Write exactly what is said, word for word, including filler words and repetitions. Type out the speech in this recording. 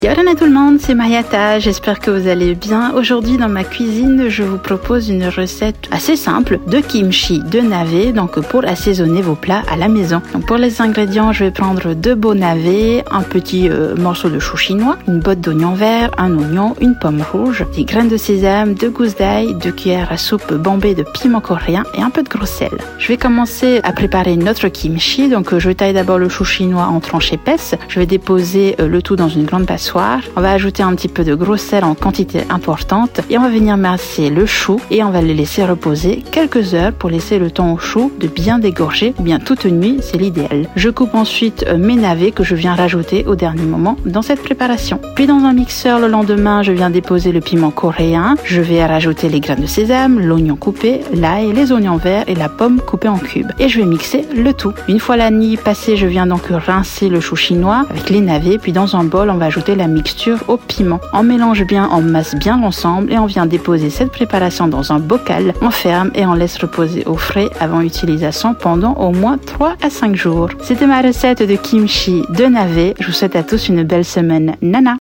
Yorana tout le monde, c'est Mariata, j'espère que vous allez bien. Aujourd'hui dans ma cuisine, je vous propose une recette assez simple de kimchi, de navet, donc pour assaisonner vos plats à la maison. Donc pour les ingrédients, je vais prendre deux beaux navets, un petit euh, morceau de chou chinois, une botte d'oignon vert, un oignon, une pomme rouge, des graines de sésame, deux gousses d'ail, deux cuillères à soupe bombées de piment coréen et un peu de gros sel. Je vais commencer à préparer notre kimchi, donc euh, je taille d'abord le chou chinois en tranches épaisses, je vais déposer euh, le tout dans une grande passoire. On va ajouter un petit peu de gros sel en quantité importante et on va venir masser le chou et on va le laisser reposer quelques heures pour laisser le temps au chou de bien dégorger, ou bien toute nuit, c'est l'idéal. Je coupe ensuite mes navets que je viens rajouter au dernier moment dans cette préparation. Puis dans un mixeur le lendemain, je viens déposer le piment coréen, je vais rajouter les graines de sésame, l'oignon coupé, l'ail, les oignons verts et la pomme coupée en cubes. Et je vais mixer le tout. Une fois la nuit passée, je viens donc rincer le chou chinois avec les navets, puis dans un bol, on va ajouter la mixture au piment. On mélange bien, on masse bien l'ensemble et on vient déposer cette préparation dans un bocal. On ferme et on laisse reposer au frais avant utilisation pendant au moins trois à cinq jours. C'était ma recette de kimchi de navet. Je vous souhaite à tous une belle semaine. Nana!